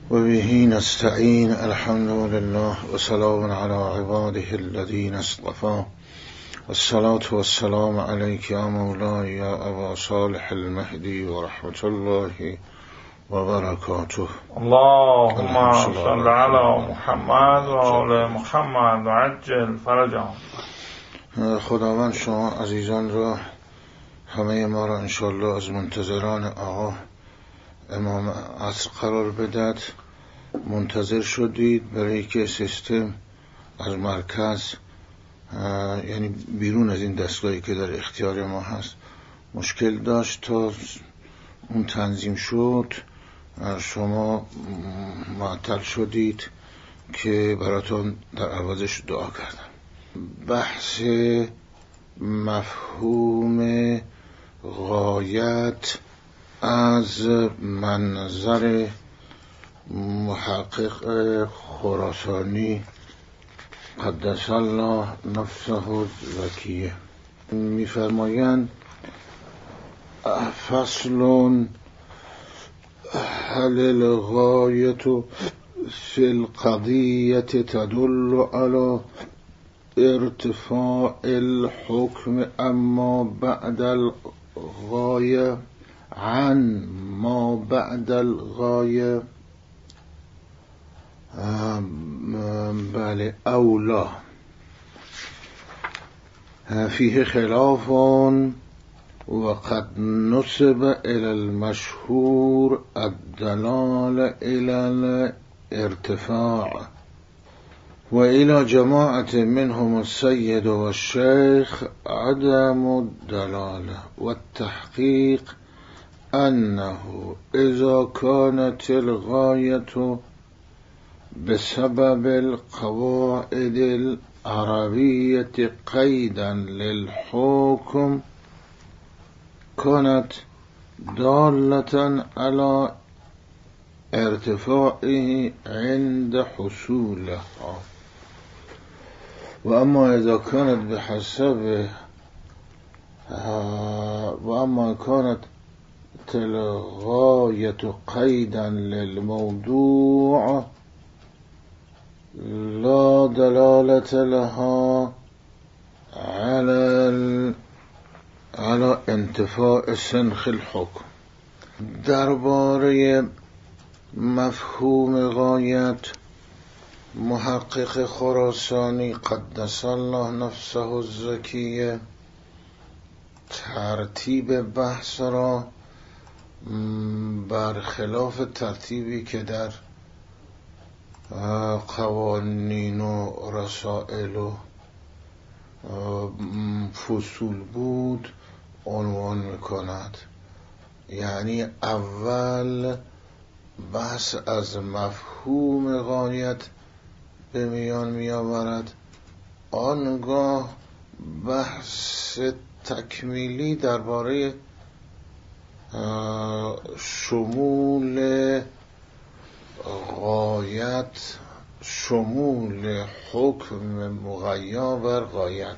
و به نستعین. الحمد لله و سلام علی عباده الذین اصطفی. والصلاة والسلام علیک یا مولاي یا ابا صالح المهدی و رحمت الله و برکاته. اللهم صل علی محمد و آل محمد و عجل فرجهم. خداوند شما عزیزان را، همه ما را انشاءالله از منتظران آقا امام عصر قرار بدهد. منتظر شدید برای که سیستم از مرکز، یعنی بیرون از این دستگاهی که در اختیار ما هست، مشکل داشت. تا اون تنظیم شد شما معطل شدید که براتون در عوضش دعا کردم. بحث مفهوم غایت از منظر محقق خراسانی قدس الله نفسه الزکیه می‌فرمایند: فصل هل الغایة فی القضیة تدل على ارتفاع الحكم اما بعد الغایه عن ما بعد الغایه؟ بله، اولا فیه خلاف وقد نسب الى المشهور الدلال الى الارتفاع و الى جماعة منهم السید و الشیخ عدم الدلاله والتحقیق انه اذا كانت الغایة بسبب القواعد العربية قيدا للحكم كانت دالة على ارتفاعه عند حصولها، وأما إذا كانت وأما كانت الغاية قيدا للموضوع لا دلالة لها على انتفاء سنخ الحكم. درباره مفهوم غایت محقق خراسانی قدس الله نفسه الزکیه ترتیب بحث را برخلاف ترتیبی که در قوانین و رسائل و فصول بود عنوان میکند. یعنی اول بحث از مفهوم غایت به میان میآورد، آنگاه بحث تکمیلی درباره شمول غایت، شمول حکم مغیا بر غایت،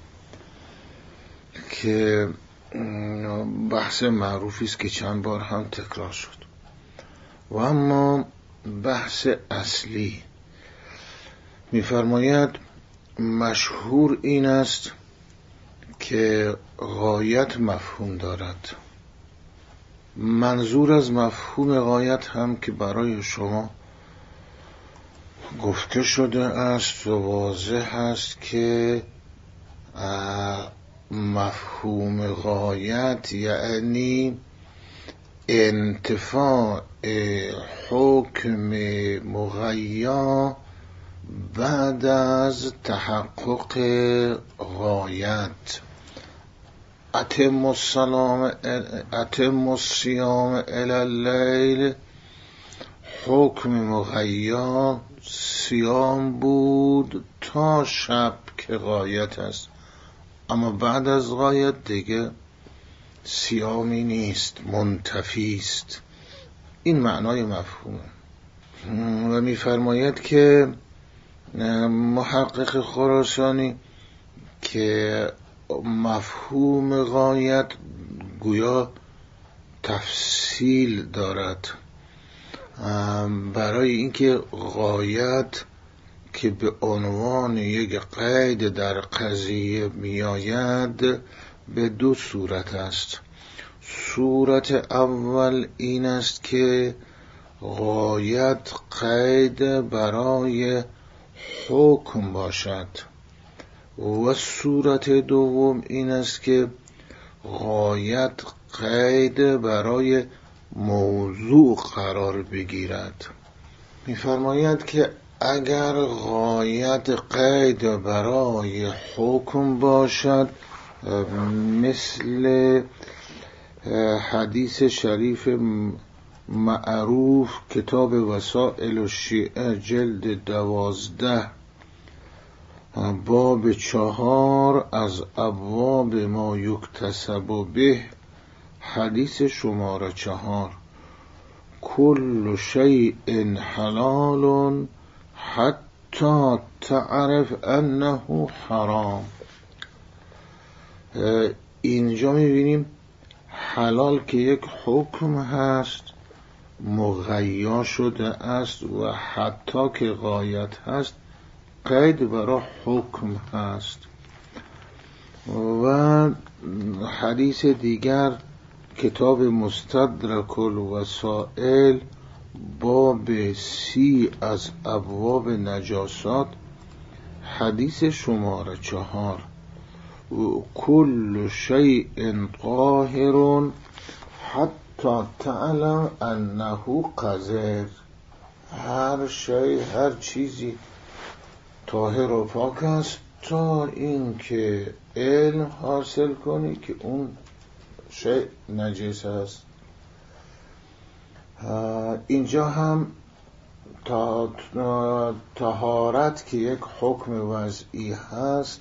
که بحث معروفی است که چند بار هم تکرار شد. و اما بحث اصلی می‌فرماید مشهور این است که غایت مفهوم دارد. منظور از مفهوم غایت هم که برای شما گفته شده است و واضح است که مفهوم غایت یعنی انتفاع حکم مغیا بعد از تحقق غایت. اتم الصیام الی اللیل، حکم مغیا صیام بود تا شب که غایت است، اما بعد از غایت دیگه صیامی نیست، منتفی است. این معنای مفهومه. و می‌فرماید که محقق خراسانی که مفهوم غایت گویا تفصیل دارد برای اینکه غایت که به عنوان یک قید در قضیه میآید به دو صورت است. صورت اول این است که غایت قید برای حکم باشد و صورت دوم این است که غایت قید برای موضوع قرار بگیرد. می‌فرماید که اگر غایت قید برای حکم باشد، مثل حدیث شریف معروف کتاب وسائل الشیعه جلد 12 باب 4 از ابواب ما یکتسب به، حدیث شماره 4، کل شیء حلال حتی تعرف انه حرام. اینجا میبینیم حلال که یک حکم هست مغیا شده است و حتی که غایت هست قید برای حکم هست. و حدیث دیگر کتاب مستدرک الوسائل باب 30 از ابواب نجاسات، حدیث شماره 4، کل شیء طاهر حتی تعلم انه قذر. هر شیء، هر چیزی طاهر و پاک است تا این که علم حاصل کنی که اون شیء نجس است. اینجا هم طهارت که یک حکم وضعی هست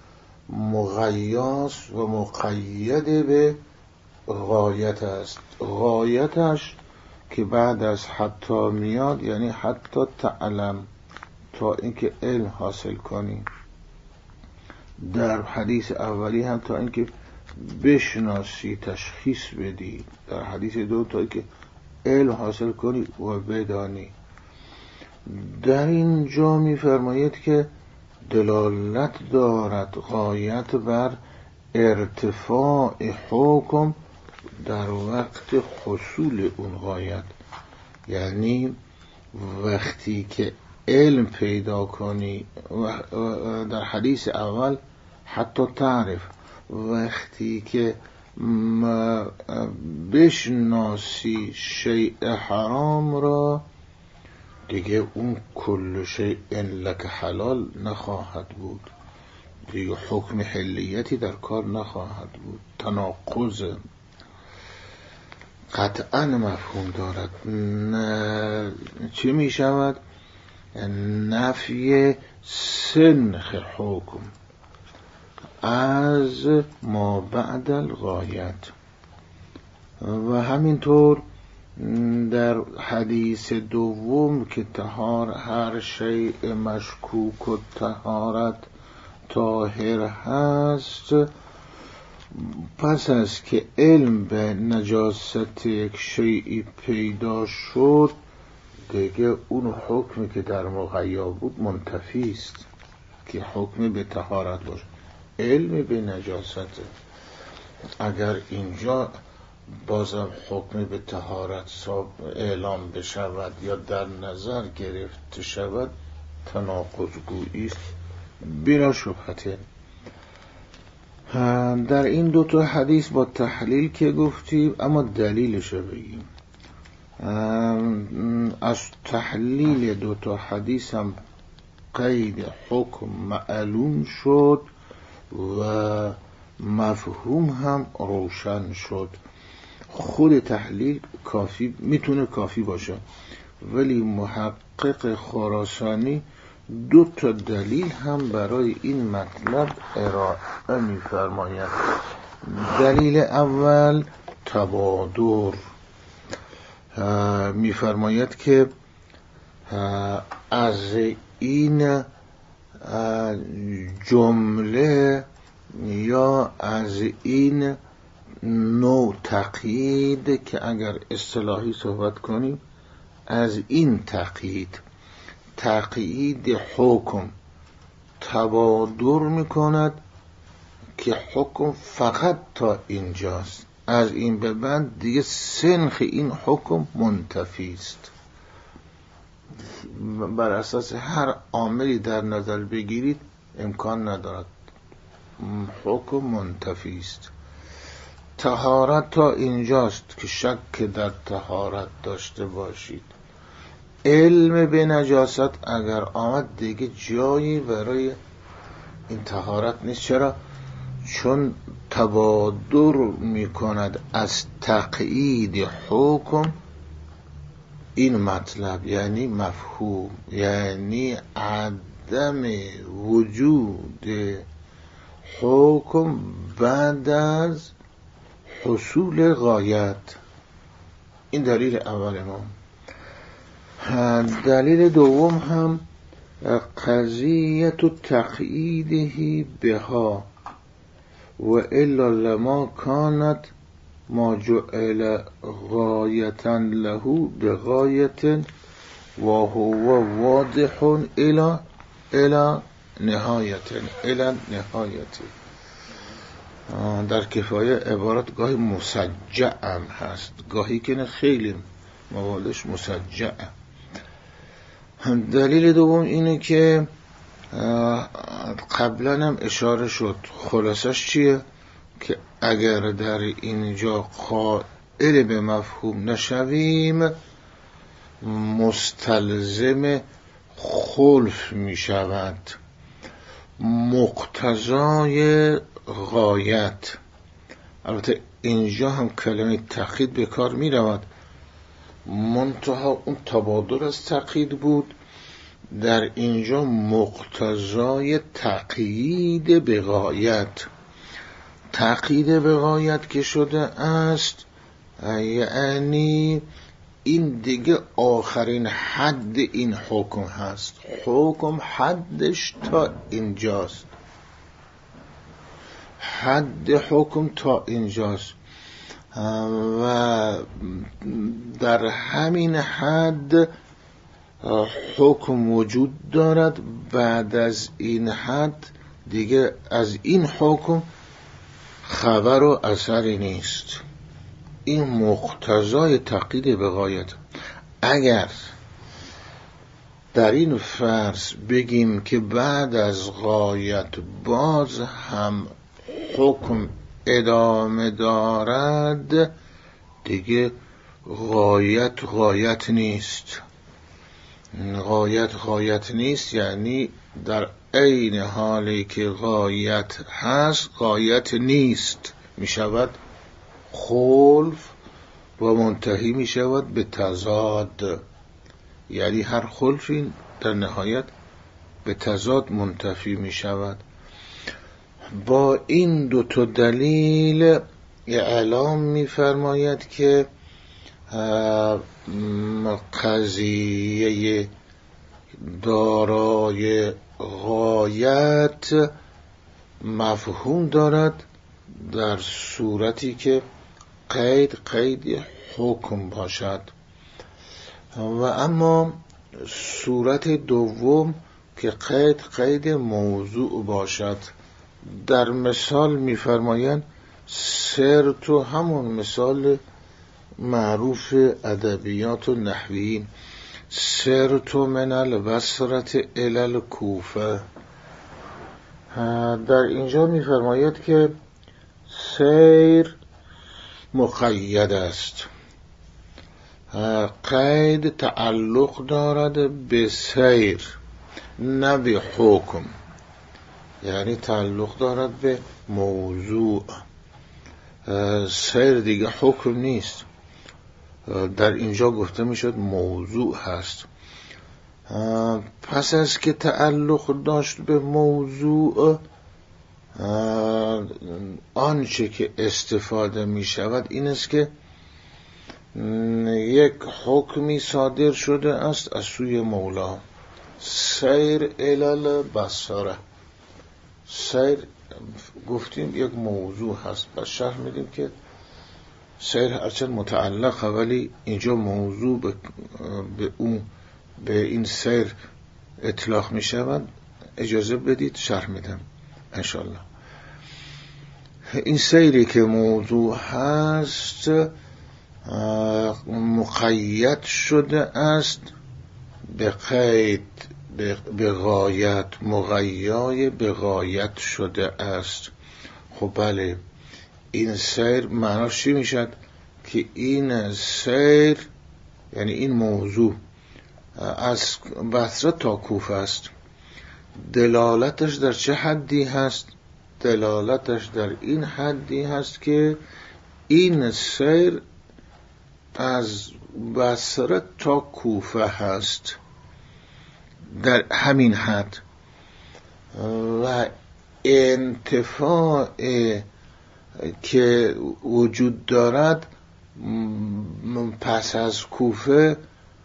مغیاس و مقید به غایت است. غایتش که بعد از حتی میاد، یعنی حتی تعلم، تا اینکه علم حاصل کنی. در حدیث اولی هم تا اینکه بشناسی، تشخیص بدی. در حدیث دو تا اینکه علم حاصل کنی و بدانی. در اینجا می‌فرماید که دلالت دارد غایت بر ارتفاع حکم در وقت حصول اون غایت، یعنی وقتی که علم پیدا کنی. در حدیث اول حتی تعرف، وقتی که بشناسی شیء حرام را، دیگه اون کل شیء لک حلال نخواهد بود، دیگه حکم حلیتی در کار نخواهد بود. تناقض قطعا مفهوم دارد. چی می شود؟ نفی سنخ حکم از ما بعد الغایت. و همینطور در حدیث دوم که هر شیء مشکوک و طهارت طاهر هست، پس از که علم به نجاست یک شیئی پیدا شد، دیگه اون حکمی که در مغیا بود منتفی است، که حکم به طهارت باشه، علم به نجاست. اگر اینجا بازم حکم به طهارت اعلام بشود یا در نظر گرفته شود، تناقض گویی است بلا شبهه. در این دوتا حدیث با تحلیل که گفتیم، اما دلیلش رو بگیم. از تحلیل دوتا حدیث هم قید حکم معلوم شد و مفهوم هم روشن شد. خود تحلیل کافی میتونه کافی باشه، ولی محقق خراسانی دو تا دلیل هم برای این مطلب ارائه می‌فرماید. دلیل اول تبادر. می‌فرماید که از این جمله یا از این نوع تقیید که اگر اصطلاحی صحبت کنیم از این تقیید حکم تبادر میکند که حکم فقط تا اینجاست، از این به بعد دیگه سنخ این حکم منتفی است. بر اساس هر عاملی در نظر بگیرید امکان ندارد، حکم منتفی است. طهارت تا اینجاست که شک در طهارت داشته باشید. علم به نجاست اگر آمد دیگه جایی برای این طهارت نیست. چرا؟ چون تبادر میکند از تقیید حکم این مطلب، یعنی مفهوم، یعنی عدم وجود حکم بعد از حصول غایت. این دلیل اول ما. دلیل دوم هم قضیت تقییده بها و الا لما کانت ما جعل غایتا له بغایت و هو واضح الى نهایت. در کفایه عبارت گاهی مسجع هم هست، گاهی که خیلی موالش مسجع. دلیل دوم اینه که قبلا هم اشاره شد، خلاصش چیه؟ که اگر در اینجا قائل به مفهوم نشویم مستلزم خلف می شود، مقتضای غایت. البته اینجا هم کلمه تقیید به کار می رود، منتها اون تبادر از تقیید بود، در اینجا مقتضای تقیید به غایت. تقیید به غایت که شده است یعنی این دیگه آخرین حد این حکم هست، حکم حدش تا اینجاست، حد حکم تا اینجاست و در همین حد حکم وجود دارد. بعد از این حد دیگه از این حکم خبر و اثری نیست. این مقتضای تقیید به غایت. اگر در این فرض بگیم که بعد از غایت باز هم حکم ادامه دارد دیگه غایت نیست. غایت نیست یعنی در عین حالی که غایت هست غایت نیست، می شود خلف و منتهی می شود به تضاد. یعنی هر خلفی در نهایت به تضاد منتفی می شود. با این دو تا دلیل اعلام می فرماید که قضیه دارای غایت مفهوم دارد در صورتی که قید حکم باشد، و اما صورت دوم که قید موضوع باشد. در مثال می‌فرمایند سر تو همون مثال معروف ادبیات و نحویین، سر تو من البصرة الی الکوفه. در اینجا می‌فرماید که سیر مقید است، قید تعلق دارد به سیر نه به حکم، یعنی تعلق دارد به موضوع. سیر دیگه حکم نیست، در اینجا گفته میشد موضوع هست. پس از که تعلق داشت به موضوع، آنچه که استفاده می شود این است که یک حکمی صادر شده است از سوی مولا، سیر الی البصره. سیر گفتیم یک موضوع هست، بس شرح میدیم که سیر هرچند متعلقه ولی اینجا موضوع به این سیر اطلاق می شود. اجازه بدید شرح میدم انشالله. این سیری که موضوع هست مقید شده است به قید به غایت، مغیای به غایت شده است. خب بله، این سیر معناش چی میشد؟ که این سیر یعنی این موضوع از بصره تا کوفه است. دلالتش در چه حدی هست؟ دلالتش در این حدی هست که این سیر از بصره تا کوفه هست، در همین حد. و انتفاع که وجود دارد پس از کوفه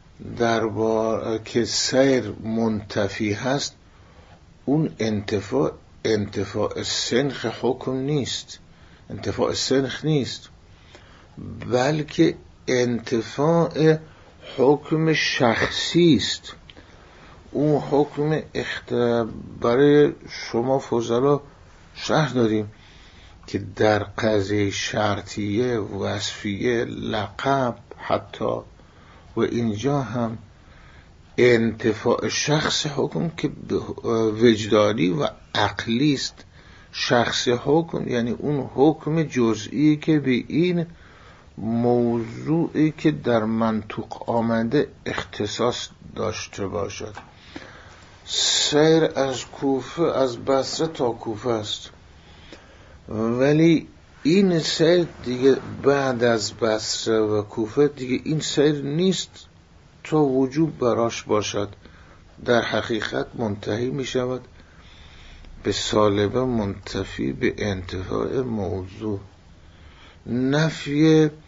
که سیر منتفی هست، اون انتفاع سنخ حکم نیست، انتفاع سنخ نیست، بلکه انتفاع حکم شخصی است. اون حکم برای شما فضلا شرح داریم که در قضیه شرطیه، وصفیه، لقب حتی، و اینجا هم انتفاع شخص حکم که وجدانی و عقلی است. شخص حکم یعنی اون حکم جزئی که به این موضوعی که در منطق آمده اختصاص داشته باشد. سیر از کوفه، از بصره تا کوفه است، ولی این سیر دیگه بعد از بصره و کوفه دیگه این سیر نیست تا وجوب براش باشد. در حقیقت منتهی می شود به سالبه منتفی به انتفاع موضوع. نفی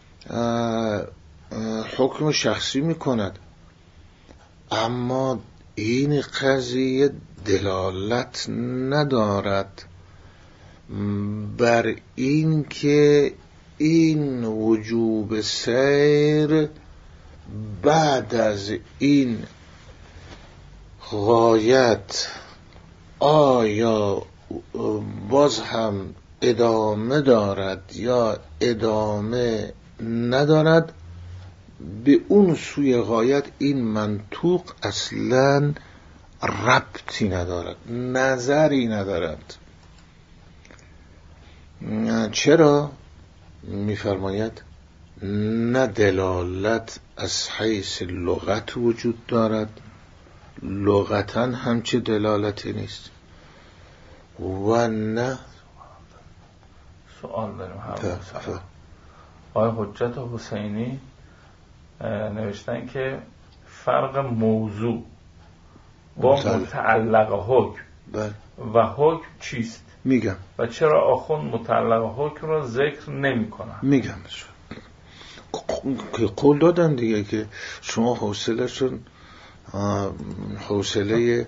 حکم شخصی می کند، اما این قضیه دلالت ندارد بر این که این وجوب سیر بعد از این غایت آیا باز هم ادامه دارد یا ادامه ندارد. به اون سوی غایت این منطوق اصلاً ربطی ندارد، نظری ندارد. چرا؟ میفرماید نه دلالت از حیث لغت وجود دارد، لغتاً همچه دلالتی نیست، و نه. سوال داریم. آقای حجت حسینی نوشتن که فرق موضوع با متعلق حکم و حکم چیست؟ میگم. و چرا آخوند متعلق حکم را ذکر نمی کنن؟ میگم. که قول دادن دیگه که شما حوصله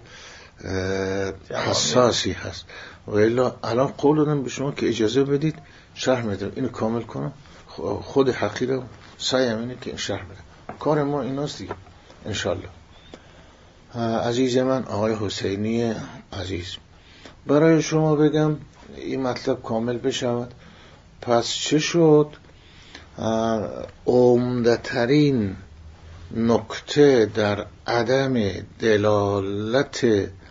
حساسی هست، و الا الان قول دادن به شما که اجازه بدید شرح میدم، اینو کامل کنم. خود حقیقه سعیم اینه که این شرح بدم. کار ما ایناست دیگه انشالله. عزیز من آقای حسینی عزیز، برای شما بگم این مطلب کامل بشود. پس چه شد؟ عمده‌ترین نکته در عدم دلالت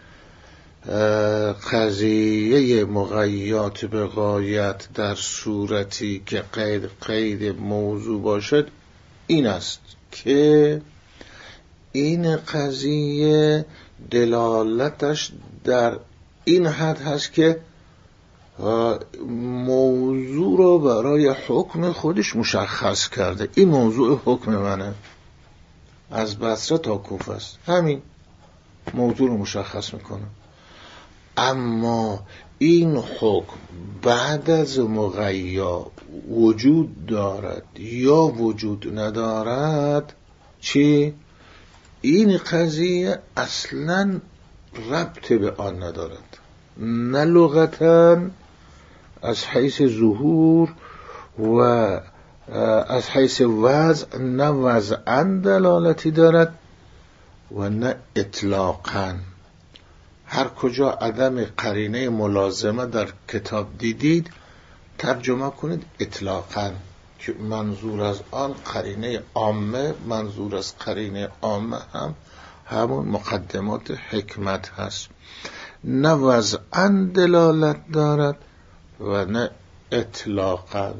قضیه مغیات به غایت در صورتی که قید موضوع باشد این است که این قضیه دلالتش در این حد هست که موضوع رو برای حکم خودش مشخص کرده. این موضوع حکم منه، از بصره تا کوفه است، همین موضوع رو مشخص میکنه. اما این حکم بعد از مغیا وجود دارد یا وجود ندارد، چی؟ این قضیه اصلاً ربط به آن ندارد، نه لغتاً از حیث ظهور و از حیث وضع نه وضعاً دلالتی دارد و نه اطلاقاً. هر کجا عدم قرینه ملازمه در کتاب دیدید ترجمه کنید اطلاقاً، که منظور از آن قرینه عامه، منظور از قرینه عامه هم همون مقدمات حکمت هست. نه وضعاً دلالت دارد و نه اطلاقاً،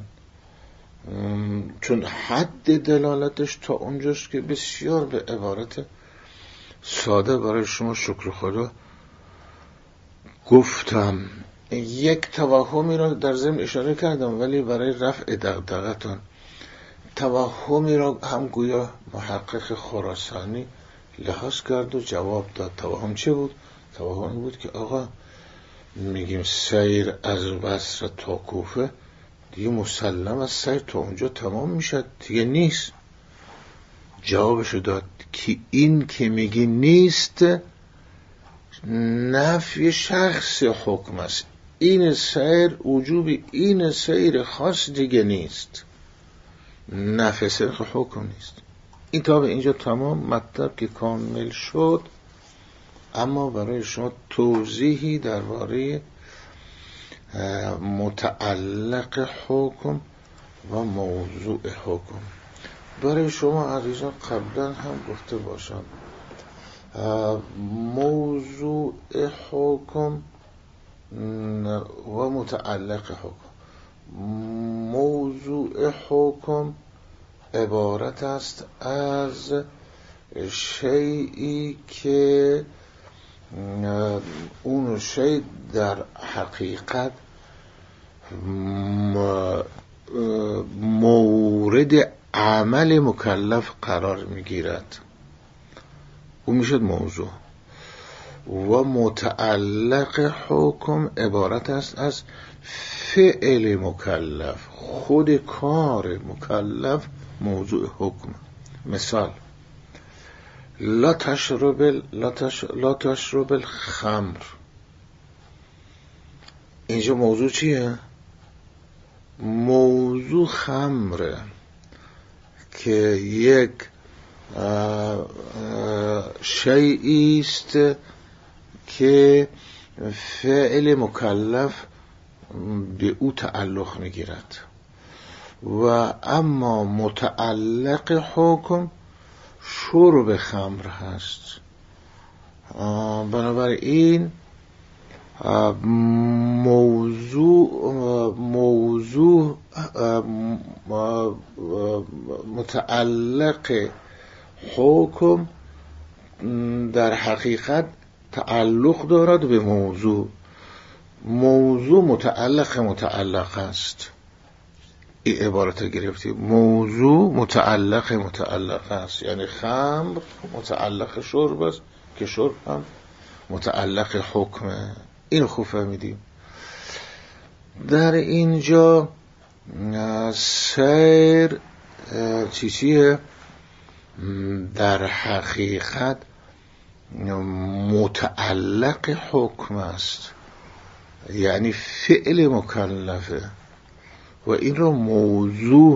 چون حد دلالتش تا اونجاست که بسیار به عبارت ساده برای شما شکر خدا گفتم. یک توهمی را در ضمن اشاره کردم ولی برای رفع دغدغه‌تان، توهمی را هم گویا محقق خراسانی لحاظ کرد و جواب داد. توهم چه بود؟ توهم بود که آقا میگیم سیر از بصره تا کوفه، دیگه مسلم از سیر تا اونجا تمام میشد، دیگه نیست. جوابشو داد که این که میگی نیست نفی شخص حکم است. این سیر وجوب این سیر خاص دیگه نیست، نفی سیر حکم نیست. این تا به اینجا تمام مطلب که کامل شد. اما برای شما توضیحی درباره متعلق حکم و موضوع حکم برای شما عزیزان قبلا هم گفته باشم. موضوع حکم و متعلق حکم. موضوع حکم عبارت است از شیئی که اون شیء در حقیقت مورد عمل مکلف قرار میگیرد، اون میشد موضوع. و متعلق حکم عبارت است از فعل مکلف، خود کار مکلف موضوع حکم. مثال لا تشرب الخمر، اینجا موضوع چیه؟ موضوع خمره که یک شیئی است که فعل مکلف به او تعلق میگیرد. و اما متعلق حکم شرب خمر هست. بنابراین موضوع متعلق حکم در حقیقت تعلق دارد به موضوع. موضوع متعلق است. این عبارت گرفتی، موضوع متعلق است، یعنی خمر متعلق شرب است که شرب هم متعلق حکمه. این خوب فهمیدیم. در اینجا سیر چیزیه در حقیقت متعلق حکم است، یعنی فعل مکلفه و این رو موضوع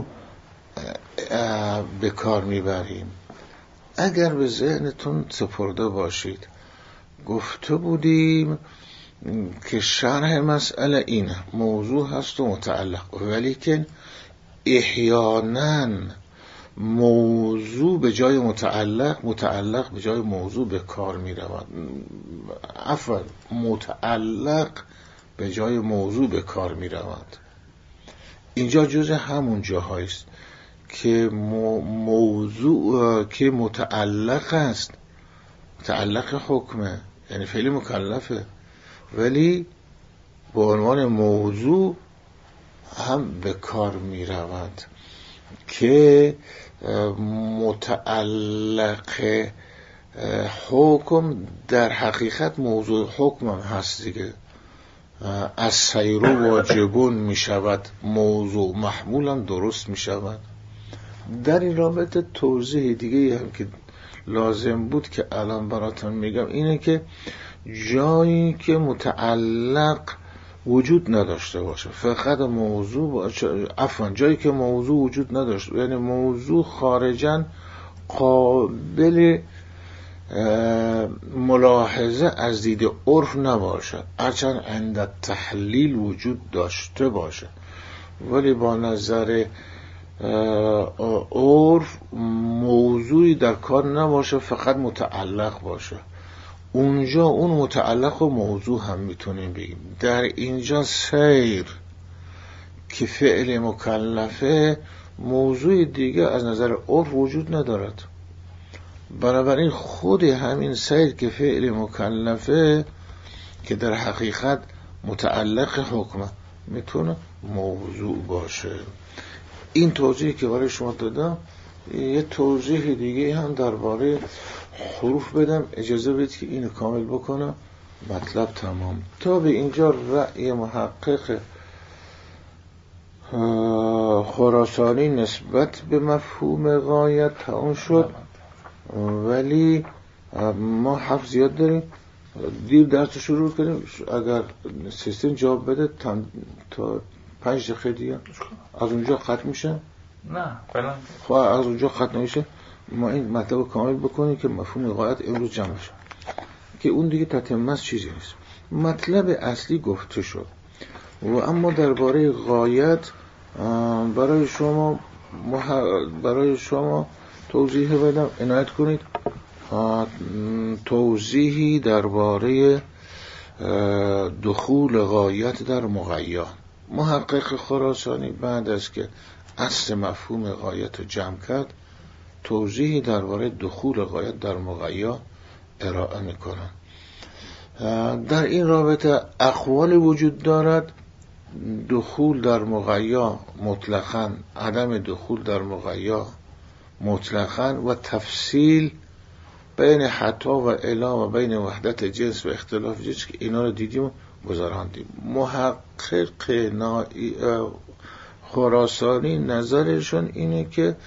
به کار میبریم. اگر به ذهنتون سپرده باشید گفته بودیم که شرح مسئله اینه، موضوع هست و متعلق، ولی که احیانا موضوع به جای متعلق به جای موضوع به کار می رود. متعلق به جای موضوع به کار می رود. اینجا جز همون جاهایست که موضوع که متعلق است، متعلق حکمه، یعنی فعل مکلفه، ولی به عنوان موضوع هم به کار می رود که متعلق حکم در حقیقت موضوع حکم هم هست دیگه. از سیرو واجبون می شود، موضوع محمول هم درست می شود. در این رابطه توضیح دیگه هم که لازم بود که الان براتون میگم اینه که جایی که متعلق وجود نداشته باشه، فقط موضوع باشه، جایی که موضوع وجود نداشته، یعنی موضوع خارجاً قابل ملاحظه از دید عرف نباشد، هرچند عند تحلیل وجود داشته باشه، ولی با نظر عرف موضوعی در کار نباشه، فقط متعلق باشه. اونجا اون متعلق و موضوع هم میتونیم بگیم. در اینجا سیر که فعل مکلفه، موضوع دیگه از نظر عرف وجود ندارد، بنابراین خود همین سیر که فعل مکلفه که در حقیقت متعلق حکمه میتونه موضوع باشه. این توضیحی که برای شما دادم، یه توضیح دیگه هم درباره حروف بدم، اجازه بدید که اینو کامل بکنم، مطلب تمام. تا به اینجا رأی محقق خراسانی نسبت به مفهوم غایت تمام شد، ولی ما حرف زیاد داریم، دیر درس شروع کنیم. اگر سیستم جواب بده تا 5 دقیقه دیگه از اونجا ختم میشه. نه فعلا خب از اونجا ختم نمیشه، ما این مطلب کامل بکنیم که مفهوم غایت امروز جمع شه، که اون دیگه تتمه چیزی نیست. مطلب اصلی گفته شد و اما درباره غایت برای شما توضیح بدم، عنایت کنید. توضیحی درباره دخول غایت در مغیا. محقق خراسانی بعد از که اصل مفهوم غایت رو جمع کرد، توضیحی درباره دخول غایت در مغیا ارائه میکنن. در این رابطه اقوال وجود دارد: دخول در مغیا مطلقاً، عدم دخول در مغیا مطلقاً، و تفصیل بین حتی و الا و بین وحدت جنس و اختلاف جنس، که اینا رو دیدیم و گذراندیم. محقق خراسانی نظرشون اینه که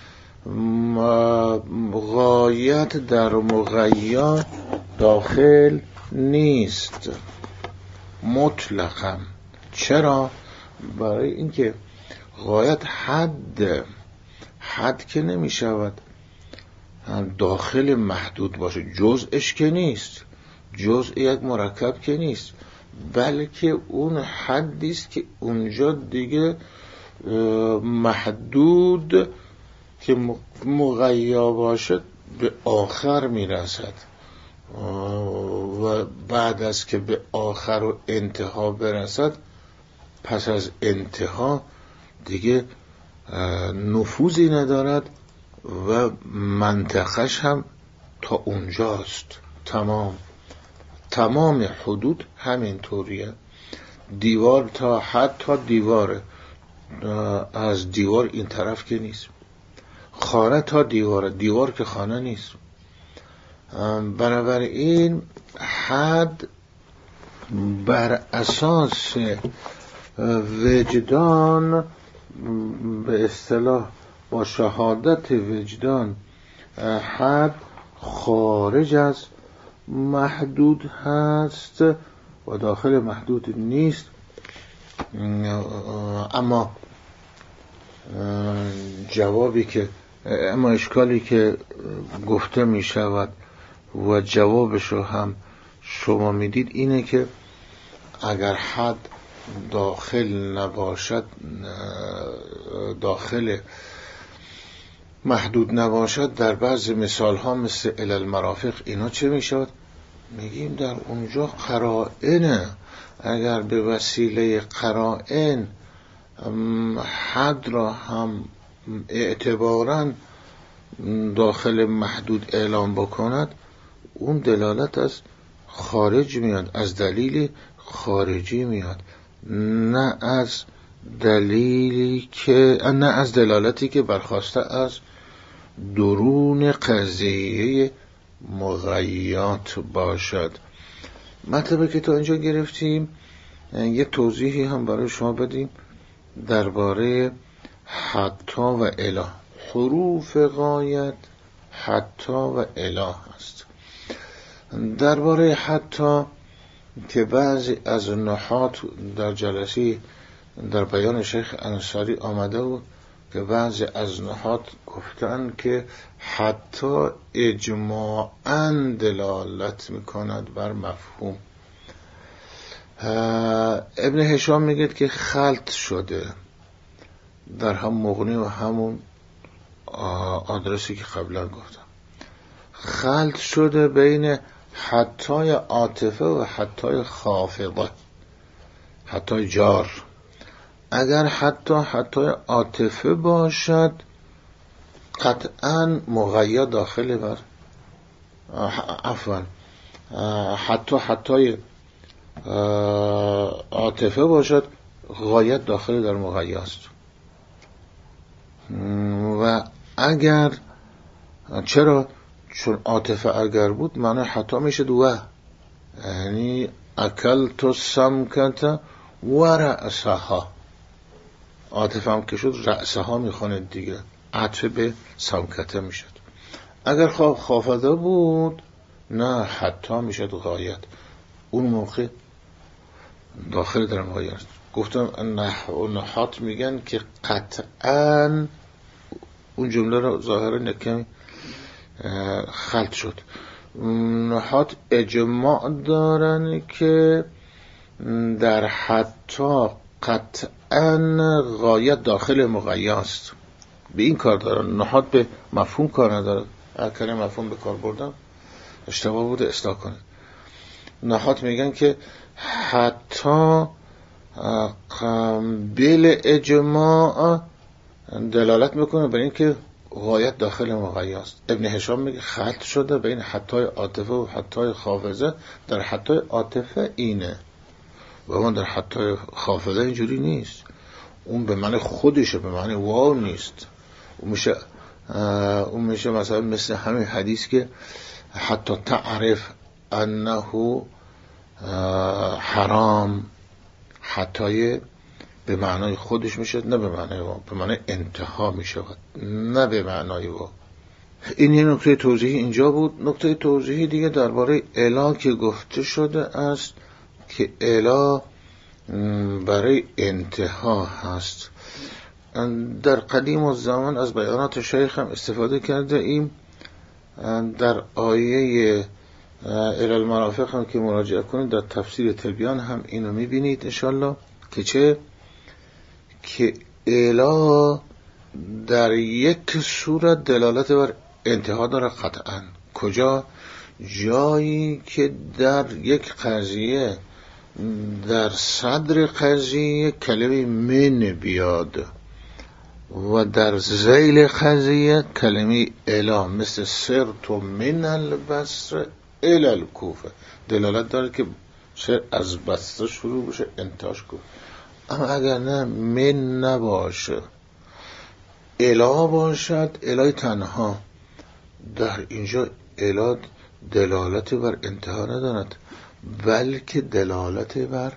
غایت در مغیا داخل نیست مطلقاً. چرا؟ برای اینکه غایت حد که نمی شود داخل محدود باشه، جزءش که نیست، جزء یک مرکب که نیست، بلکه اون حدی است که اونجا دیگه محدود که مغیا باشد به آخر میرسد و بعد از که به آخر و انتها برسد، پس از انتها دیگه نفوذی ندارد و منطقش هم تا اونجاست. تمام حدود همین طوریه. دیوار تا حد تا دیواره، از دیوار این طرف که نیست. خانه تا دیواره، دیوار که خانه نیست. بنابراین حد بر اساس وجدان، به اصطلاح با شهادت وجدان، حد خارج از محدود هست و داخل محدود نیست. اما اشکالی که گفته می شود و جوابشو هم شما میدید اینه که اگر حد داخل نباشد، داخل محدود نباشد، در بعض مثال ها مثل المرافق اینا چه می شود؟ میگیم در اونجا قرائنه. اگر به وسیله قرائن حد را هم اعتباراً داخل محدود اعلام بکند، اون دلالت از خارج میاد، از دلیل خارجی میاد، نه از دلالتی که برخواسته از درون قضیه مغیات باشد. مطلبی که تا اینجا گرفتیم، یه توضیحی هم برای شما بدیم درباره حتی و الا. حروف غایت حتی و الا هست. درباره حتی که بعضی از نحات در جلسه در بیان شیخ انصاری آمده بود که بعضی از نحات گفتن که حتی اجماعاً دلالت میکند بر مفهوم. ابن هشام میگه که خلط شده در هم مغنی و همون آدرسی که قبلا گفتم، خلط شده بین حتی عاطفه و حتی خافضه، حتی جار. اگر حتی عاطفه باشد قطعاً مغید داخل بر حتی عاطفه باشد غایت داخل در مغید است. و اگر چرا؟ چون عاطفه اگر بود معنی حتی میشد و، یعنی اکلت السمکت و رأسها، عاطفه هم که شد رأسها میخونه دیگه، عطف به سمکته میشد. اگر خافضه بود نه حتی میشد غایت، اون موقع داخل در مغید است. گفتم نحات میگن که قطعاً اون جمله را ظاهرا نکمی خلط شد. نحات اجماع دارن که در حتی قطعاً غایت داخل مغید است. به این کار دارن. نحات به مفهوم کار ندارد. اگر مفهوم به کار بردم اشتباه بوده، اصلاح کنید. نحات میگن که حتی بل اجماع دلالت میکنه بر این که غایت داخل مغید است. ابن هشام میگه خلط شده بین حتی عاطفه و حتی خافضه. در حتی عاطفه اینه و اون در حتی خافضه اینجوری نیست. اون به معنی خودشه، به معنی واو نیست. اون میشه مثلا مثل همین حدیث که حتی تعرف انه حرام، حتی به معنای خودش میشه، نه به معنای واو، به معنای انتها میشه، نه به معنای واو. این یه نکته توضیحی اینجا بود. نکته توضیحی دیگه درباره الا که گفته شده است که الا برای انتها هست. در قدیم الزمان از بیانات شیخ هم استفاده کرده ایم. در آیه الی المرافق هم که مراجعه کنید در تفسیر تبیان هم اینو میبینید انشالله که چه؟ که الا در یک صورت دلالت بر انتها داره قطعا. کجا؟ جایی که در یک قضیه در صدر قضیه کلمه من بیاد و در ذیل قضیه کلمه الا، مثل سرت من البصره الی الکوفه، دلالت داره که سر از بصره شروع بشه انتهاش کوفه. اما اگر نه من نباشه الا باشد، الای تنها، در اینجا الا دلالت بر انتها ندارد بلکه دلالت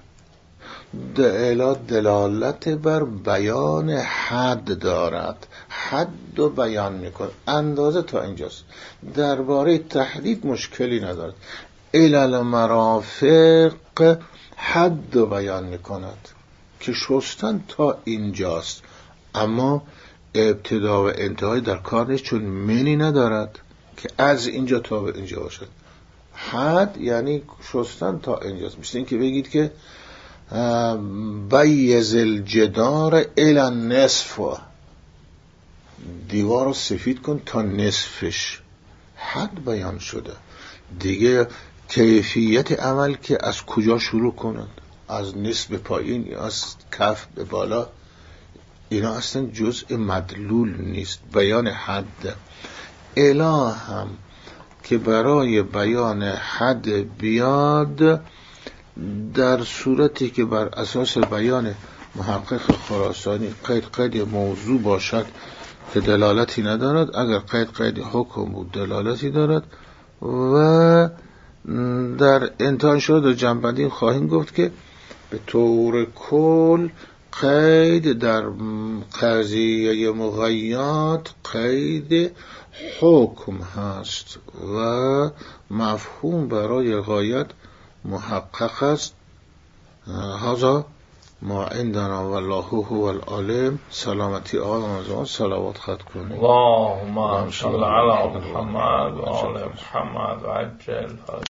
بر بیان حد دارد. حد رو بیان میکنه، اندازه تا اینجاست. درباره تحدید مشکلی ندارد. الی المرافق حد رو بیان میکند که شستن تا اینجاست، اما ابتدا و انتهای در کار نیست، چون منی ندارد که از اینجا تا به اینجا باشد. حد یعنی شستن تا اینجاست. مثل این که بگید که بیز الجدار الی النصف، دیوار رو سفید کن تا نصفش. حد بیان شده دیگه. کیفیت عمل که از کجا شروع کنند، از نصف به پایین یا از کف به بالا، اینا اصلا جزء مدلول نیست. بیان حد الا هم که برای بیان حد بیاد در صورتی که بر اساس بیان محقق خراسانی قید موضوع باشد که دلالتی ندارد، اگر قید حکم بود دلالتی دارد. و در انتهای شد جنبندی خواهیم گفت که به طور کل قید در قضیه مغید قید حکم هست و مفهوم برای غایت محقق است. هذا ما عندنا والله هو العالم. سلامتی آقا صلوات خط کنید. اللهم صل علی محمد و آل محمد و عجل